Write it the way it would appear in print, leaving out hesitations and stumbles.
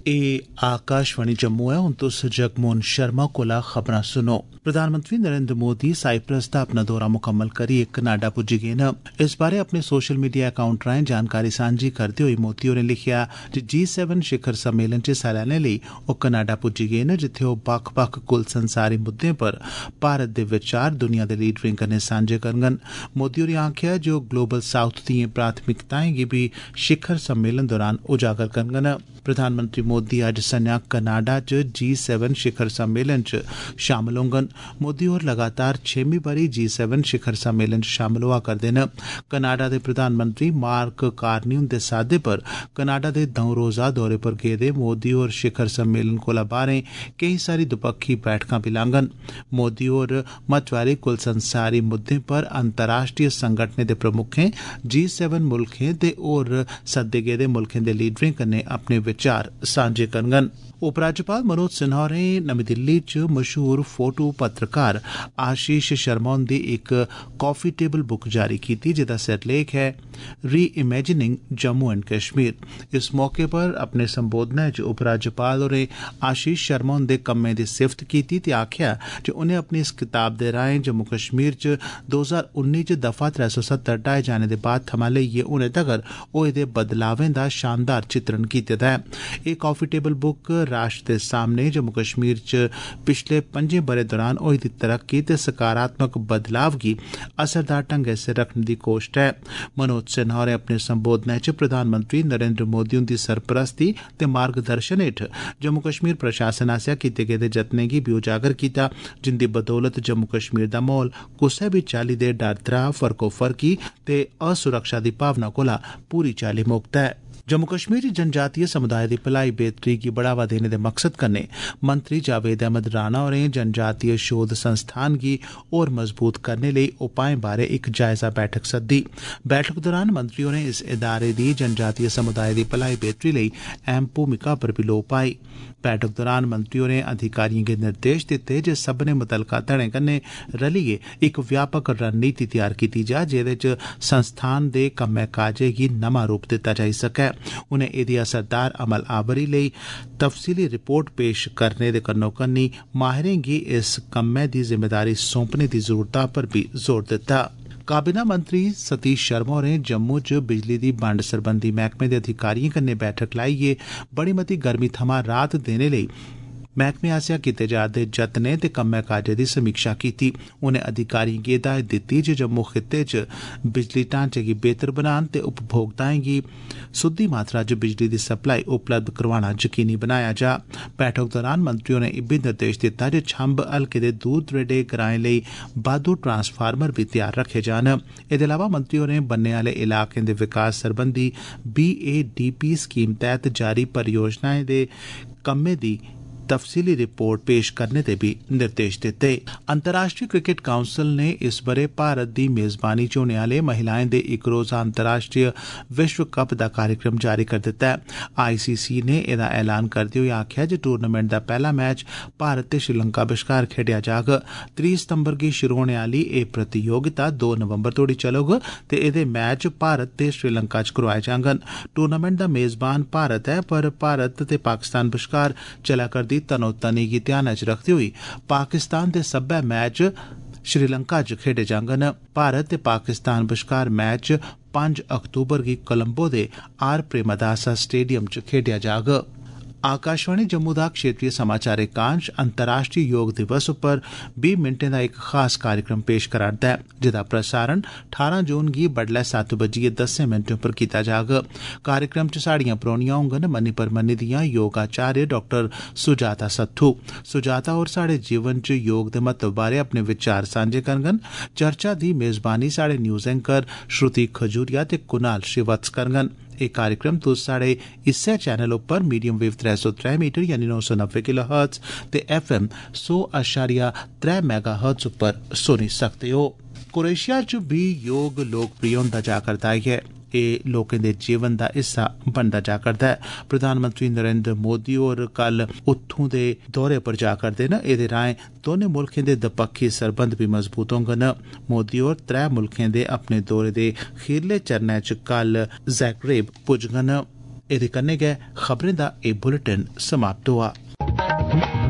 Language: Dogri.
एह् आकाशवाणी जम्मू है। हुण तुस जगमोहन शर्मा कोला खबरां सुनो। प्रधानमंत्री नरेंद्र मोदी साइप्रस दा अपना दौरा मुकम्मल करियै कनाडा पुज्जी गे न। इस बारै अपने सोशल मीडिया अकाउंट राएं जानकारी सांझी करदे होई मोदी होरें लिखेआ जे G7 शिखर सम्मेलन च हिस्सा लैने लेई ओह् कनाडा पुज्जी गे न, जित्थे ओह् बक्ख-बक्ख कुल संसारी मुद्दें पर भारत दे विचार दुनिया दे लीडरें कन्नै सांझे करङन। मोदी होरें आखेआ जे ओह् ग्लोबल साउथ दिएं प्राथमिकताएं गी बी शिखर सम्मेलन दौरान उजागर करङन। प्रधानमंत्री मोदी अज्ज संञा कनाडा च G7 शिखर सम्मेलन च शामल होङन। मोदी होर लगातार 6वीं बारी G7 शिखर सम्मेलन च शामल होआ करदे न। कनाडा दे प्रधानमंत्री मार्क कार्नी हुंदे सादे पर कनाडा दे 2 रोज़ा दौरे पर गेदे मोदी होर शिखर सम्मेलन कोला बाहरें केई सारी दपक्खी बैठकां बी लाङन। मोदी होर महत्व आह्ले कुल संसारी मुद्दें पर अंतर्राष्ट्रीय संगठनें दे प्रमुखें, G7 मुल्खें ते होर सद्दे गेदे मुल्खें दे लीडरें कन्नै अपने विचार सांझे करङन। उपराज्यपाल मनोज सिन्हा होरें नमीं दिल्ली च मशहूर फोटो पत्रकार आशीष शर्मा हुंदी इक कॉफी टेबल बुक जारी कीती, जेदा सिरलेख है री इमेजिनिंग जम्मू एंड कश्मीर। इस मौके पर अपने संबोधनै च उपराज्यपाल होरें आशीष शर्मा हुंदे कम्में दी सिफत कीती ते आखेआ जे उनें अपनी इस किताब दे राएं जम्मू कश्मीर च 2019 च दफा 370 ढाए जाने दे बाद थमां लेइयै हुनै तगर होए दे बदलावें दा शानदार चित्रण कीते दा ऐ। एह् कॉफी टेबल बुक राष्ट्र दे सामने जम्मू कश्मीर च पिछले 5 ब'रें दौरान होई दी तरक्की ते सकारात्मक बदलाव गी असरदार ढंगै सिर रखने दी कोश्ट ऐ। मनोज सिन्हा होरें अपने संबोधनै च प्रधानमंत्री नरेंद्र मोदी हुंदी सरपरस्ती ते मार्गदर्शन हेठ जम्मू कश्मीर प्रशासन आसेआ कीते गेदे जतनें गी बी उजागर कीता, जिंदी बदौलत जम्मू कश्मीर दा माहौल कुसै बी चाल्ली दे डर त्राह, फर्कोफर्की ते असुरक्षा दी भावना कोला पूरी चाल्ली मुक्त ऐ। जम्मू कश्मीर च जनजातीय समुदाय दी भलाई बेहतरी गी बढ़ावा देने दे मकसद कन्नै मंत्री जावेद अहमद राणा होरें जनजातीय शोध संस्थान गी होर मजबूत करने लेई उपाएं बारै इक जायजा बैठक सद्दी। बैठक दौरान मंत्री होरें इस इदारे दी जनजातीय समुदाय दी भलाई बेहतरी लेई अहम भूमिका पर बी लोऽ पाई। बैठक दौरान मंत्री होरें अधिकारिएं गी निर्देश दित्ते जे सब्भनें मुतलका धड़ें कन्नै रलियै इक व्यापक रणनीति तैयार कीती जा, जेह्दे च संस्थान दे कम्मै काजै गी नमां रूप दित्ता जाई सकै। उनें एह्दी असरदार अमल आवरी लेई तफसीली रिपोर्ट पेश करने दे कन्नो-कन्नी माहिरें गी इस कम्मै दी जिम्मेदारी सौंपने दी जरूरता पर भी जोर दित्ता। काबीना मंत्री सतीश शर्मा होरें जम्मू च बिजली दी बंड सरबंधी मैह्कमे दे अधिकारिएं कन्नै बैठक लाइयै बड़ी मती गर्मी थमां राहत देने लेई मैह्कमे आसेआ कीते जा'रदे जतनें ते कम्मै काजै दी समीक्षा कीती। उनें अधिकारिएं गी हिदायत दित्ती जे जम्मू खित्ते च बिजली ढांचे गी बेहतर बनान ते उपभोक्ताएं गी सुद्दी मात्रा च बिजली दी सप्लाई उपलब्ध करवाना यकीनी बनाया जा। बैठक दौरान मंत्री होरें इब्बी निर्देश दित्ता जे छंब हल्के दे दूर दरेडे ग्राएं लेई बाद्धू ट्रांसफार्मर बी तैयार रखे जान। एह्दे अलावा मंत्री होरें बन्ने आह्ले इलाकें दे विकास सरबंधी BADP स्कीम तैह्त जारी परियोजनाएं दे कम्में दी तफसीली रिपोर्ट पेश करने दे भी निर्देश दित्ते। अंतर्राष्ट्रीय क्रिकेट काउंसिल ने इस ब'रे भारत दी मेजबानी च होने आह्ले महिलाएं दे इक रोज़ा अंतर्राष्ट्रीय विश्व कप दा कार्यक्रम जारी करी दित्ता ऐ। ICC ने एह्दा ऐलान करदे होई आखेआ जे टूर्नामेंट दा पैह्ला मैच भारत ते श्रीलंका बश्कार खेड्डेआ जाग। 30 सितंबर गी शुरू होने आह्ली एह् प्रतियोगिता 2 नवंबर तोड़ी चलग ते एह्दे मैच भारत ते श्रीलंका च करोआए जाङन। टूर्नामेंट दा मेजबान भारत ऐ, पर भारत ते पाकिस्तान बश्कार चला करदी तनोतनी गी ध्यानै च रखदे होई पाकिस्तान दे सब्बै मैच श्रीलंका च खेड्डे जाङन। भारत ते पाकिस्तान बश्कार मैच 5 अक्तूबर गी कोलंबो दे आर प्रेमदासा स्टेडियम च खेड्डेआ जाग। आकाशवाणी जम्मू दा क्षेत्रीय समाचार एकांश अंतर्राष्ट्रीय योग दिवस उप्पर 20 मिंटें दा इक खास कार्यक्रम पेश करा'रदा ऐ, जेदा प्रसारण 18 जून गी बडलै 7:10 पर कीता जाग। कार्यक्रम च साड़ियां परौनियां होंगन मन्नी परमन्नी दियां योगाचार्य डॉक्टर सुजाता सत्थू। सुजाता होर साढ़े जीवन च योग दे महत्व बारै अपने विचार सांझे करङन। चर्चा दी मेजबानी साढ़े न्यूज़ एंकर श्रुति खजूरिया ते कुणाल श्रीवत्स करङन। एह् कार्यक्रम तुस साढ़े इस्सै चैनल उप्पर मीडियम वेव 303 मीटर यानी 990 किलोहर्ट्ज ते FM 100.3 मेगाहर्ट्ज उप्पर सुनी सकते हो। क्रोएशिया च भी योग लोकप्रिय होंदा जा करदा है। एह् लोकें दे जीवन दा हिस्सा बनदा जा करदा ऐ। प्रधानमंत्री नरेंद्र मोदी होर कल उत्थूं दे दौरे पर जा करदे न। एह्दे राएं दौनें मुल्खें दे दपक्खी सरबंध भी मजबूत होङन। मोदी होर 3 मुल्खें दे अपने दौरे दे खीरले चरणै च कल ज़ैग्रेब पुज्जङन। एदे कन्नै गै खबरें दा एह् बुलेटिन समाप्त होआ।